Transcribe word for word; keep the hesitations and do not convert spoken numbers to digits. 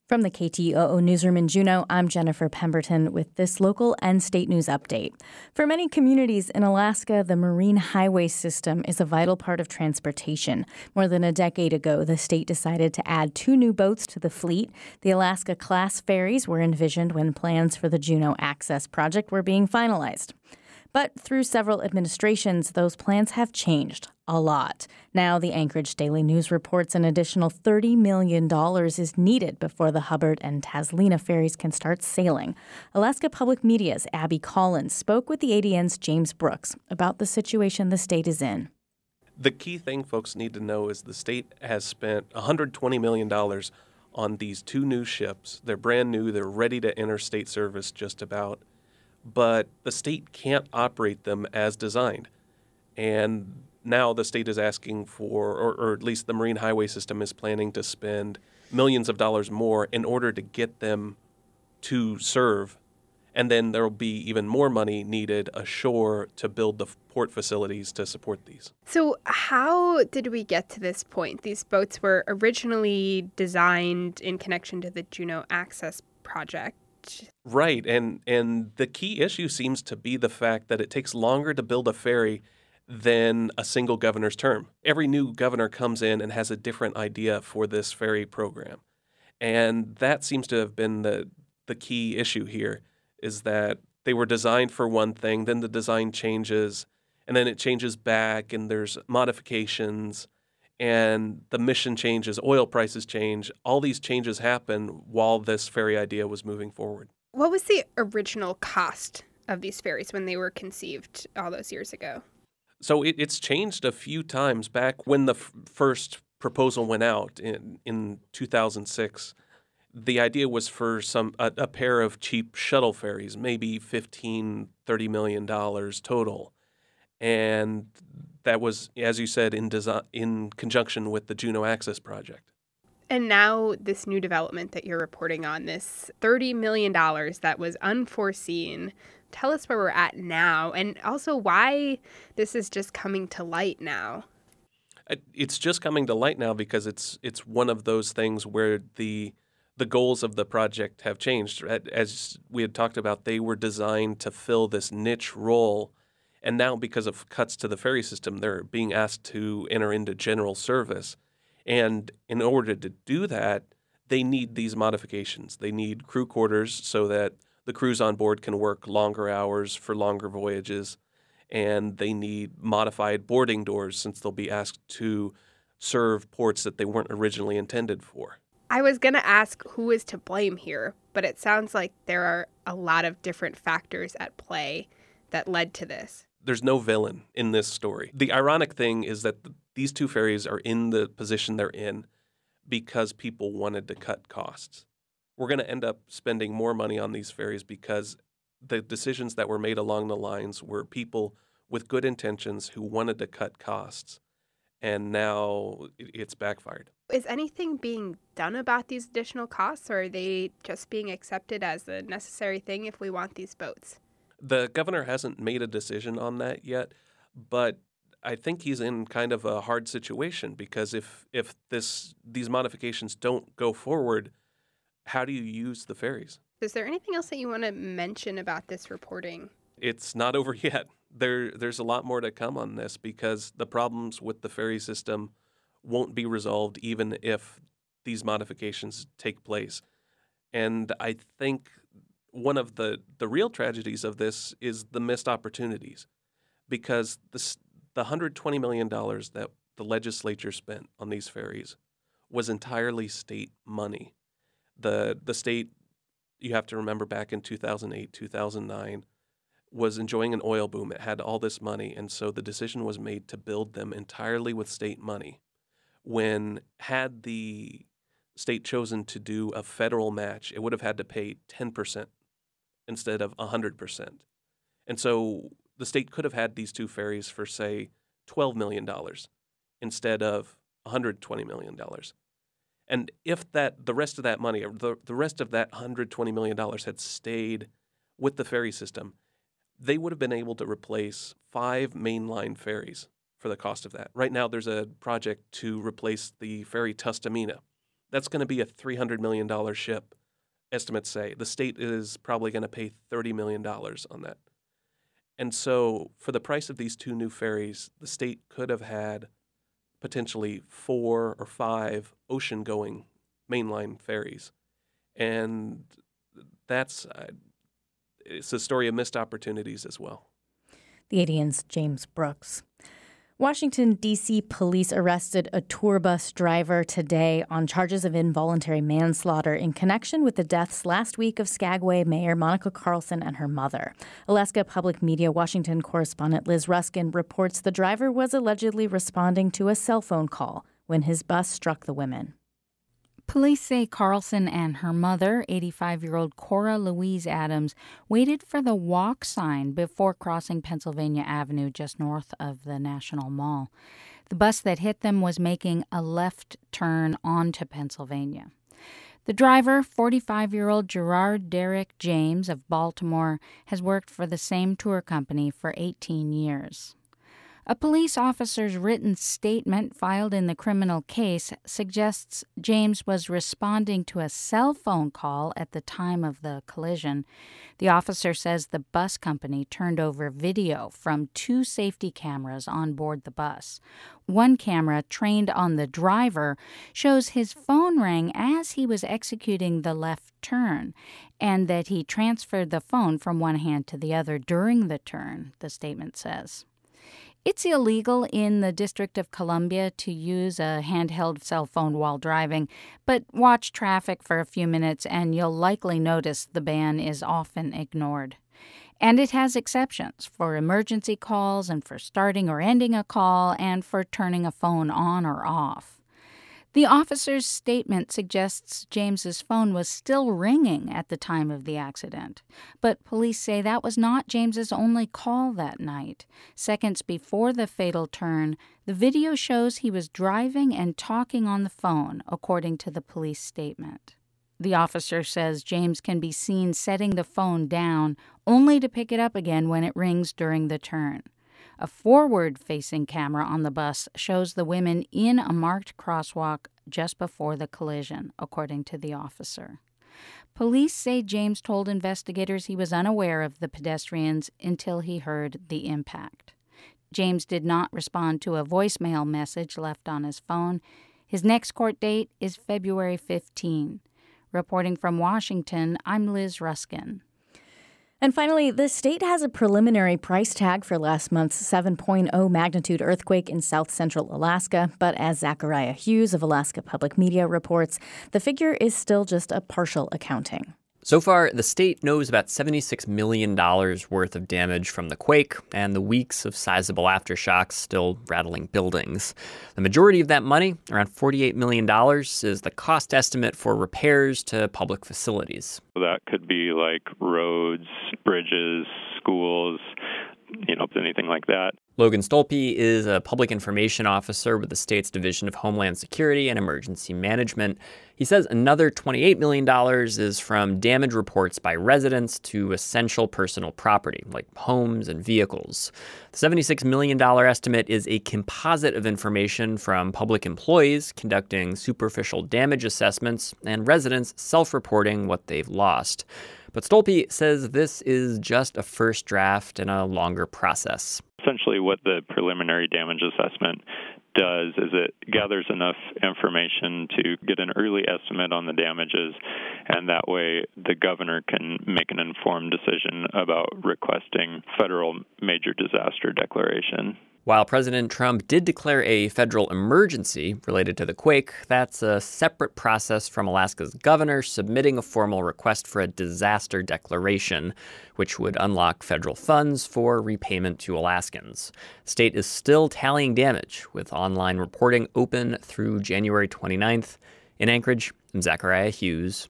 From the K T O O Newsroom in Juneau, I'm Jennifer Pemberton with this local and state news update. For many communities in Alaska, the Marine Highway System is a vital part of transportation. More than a decade ago, the state decided to add two new boats to the fleet. The Alaska-class ferries were envisioned when plans for the Juneau Access Project were being finalized. But through several administrations, those plans have changed a lot. Now, the Anchorage Daily News reports an additional thirty million dollars is needed before the Hubbard and Taslina ferries can start sailing. Alaska Public Media's Abby Collins spoke with the A D N's James Brooks about the situation the state is in. The key thing folks need to know is the state has spent one hundred twenty million dollars on these two new ships. They're brand new. They're ready to enter state service just about. But the state can't operate them as designed. And now the state is asking for, or, or at least the Marine Highway System is planning to spend millions of dollars more in order to get them to serve. And then there will be even more money needed ashore to build the port facilities to support these. So how did we get to this point? These boats were originally designed in connection to the Juneau Access Project. Right, and and the key issue seems to be the fact that it takes longer to build a ferry than a single governor's term. Every new governor comes in and has a different idea for this ferry program. And that seems to have been the the key issue here, is that they were designed for one thing, then the design changes, and then it changes back, and there's modifications, and the mission changes, oil prices change. All these changes happen while this ferry idea was moving forward. What was the original cost of these ferries when they were conceived all those years ago? So it, it's changed a few times. Back when the f- first proposal went out in, in two thousand six, the idea was for some a, a pair of cheap shuttle ferries, maybe fifteen, thirty million dollars total. And that was, as you said, in design, in conjunction with the Juneau Access Project. And now this new development that you're reporting on, this thirty million dollars that was unforeseen. Tell us where we're at now, and also why this is just coming to light now. It's just coming to light now because it's it's one of those things where the the goals of the project have changed. As we had talked about, they were designed to fill this niche role. And now, because of cuts to the ferry system, they're being asked to enter into general service. And in order to do that, they need these modifications. They need crew quarters so that the crews on board can work longer hours for longer voyages. And they need modified boarding doors since they'll be asked to serve ports that they weren't originally intended for. I was going to ask who is to blame here, but it sounds like there are a lot of different factors at play that led to this. There's no villain in this story. The ironic thing is that th- these two ferries are in the position they're in because people wanted to cut costs. We're going to end up spending more money on these ferries because the decisions that were made along the lines were people with good intentions who wanted to cut costs, and now it's backfired. Is anything being done about these additional costs, or are they just being accepted as a necessary thing if we want these boats? The governor hasn't made a decision on that yet, but I think he's in kind of a hard situation because if if this these modifications don't go forward, how do you use the ferries? Is there anything else that you want to mention about this reporting? It's not over yet. There there's a lot more to come on this because the problems with the ferry system won't be resolved even if these modifications take place. And I think one of the, the real tragedies of this is the missed opportunities because this, the one hundred twenty million dollars that the legislature spent on these ferries was entirely state money. The the state, you have to remember back in two thousand eight, two thousand nine, was enjoying an oil boom. It had all this money, and so the decision was made to build them entirely with state money. When had the state chosen to do a federal match, it would have had to pay ten percent instead of one hundred percent. And so the state could have had these two ferries for, say, twelve million dollars instead of one hundred twenty million dollars. And if that the rest of that money, or the, the rest of that one hundred twenty million dollars had stayed with the ferry system, they would have been able to replace five mainline ferries for the cost of that. Right now, there's a project to replace the ferry Tustamina That's going to be a three hundred million dollars ship, estimates say. The state is probably going to pay thirty million dollars on that. And so for the price of these two new ferries, the state could have had potentially four or five ocean-going mainline ferries. And that's uh, it's a story of missed opportunities as well. The A D N's James Brooks. Washington, D C police arrested a tour bus driver today on charges of involuntary manslaughter in connection with the deaths last week of Skagway Mayor Monica Carlson and her mother. Alaska Public Media Washington correspondent Liz Ruskin reports the driver was allegedly responding to a cell phone call when his bus struck the women. Police say Carlson and her mother, eighty-five-year-old Cora Louise Adams, waited for the walk sign before crossing Pennsylvania Avenue just north of the National Mall. The bus that hit them was making a left turn onto Pennsylvania. The driver, forty-five-year-old Gerard Derrick James of Baltimore, has worked for the same tour company for eighteen years. A police officer's written statement filed in the criminal case suggests James was responding to a cell phone call at the time of the collision. The officer says the bus company turned over video from two safety cameras on board the bus. One camera, trained on the driver, shows his phone rang as he was executing the left turn, and that he transferred the phone from one hand to the other during the turn, the statement says. It's illegal in the District of Columbia to use a handheld cell phone while driving, but watch traffic for a few minutes and you'll likely notice the ban is often ignored. And it has exceptions for emergency calls and for starting or ending a call and for turning a phone on or off. The officer's statement suggests James's phone was still ringing at the time of the accident, but police say that was not James's only call that night. Seconds before the fatal turn, the video shows he was driving and talking on the phone, according to the police statement. The officer says James can be seen setting the phone down, only to pick it up again when it rings during the turn. A forward-facing camera on the bus shows the women in a marked crosswalk just before the collision, according to the officer. Police say James told investigators he was unaware of the pedestrians until he heard the impact. James did not respond to a voicemail message left on his phone. His next court date is February fifteenth. Reporting from Washington, I'm Liz Ruskin. And finally, the state has a preliminary price tag for last month's seven point oh magnitude earthquake in south central Alaska. But as Zachariah Hughes of Alaska Public Media reports, the figure is still just a partial accounting. So far, the state knows about seventy-six million dollars worth of damage from the quake and the weeks of sizable aftershocks still rattling buildings. The majority of that money, around forty-eight million dollars, is the cost estimate for repairs to public facilities. That could be like roads, bridges, schools, you know, anything like that. Logan Stolpe is a public information officer with the state's Division of Homeland Security and Emergency Management. He says another twenty-eight million dollars is from damage reports by residents to essential personal property, like homes and vehicles. The seventy-six million dollars estimate is a composite of information from public employees conducting superficial damage assessments and residents self-reporting what they've lost. But Stolpe says this is just a first draft in a longer process. Essentially what the preliminary damage assessment does is it gathers enough information to get an early estimate on the damages, and that way the governor can make an informed decision about requesting federal major disaster declaration. While President Trump did declare a federal emergency related to the quake, that's a separate process from Alaska's governor submitting a formal request for a disaster declaration, which would unlock federal funds for repayment to Alaskans. The state is still tallying damage, with online reporting open through January twenty-ninth. In Anchorage, I'm Zachariah Hughes,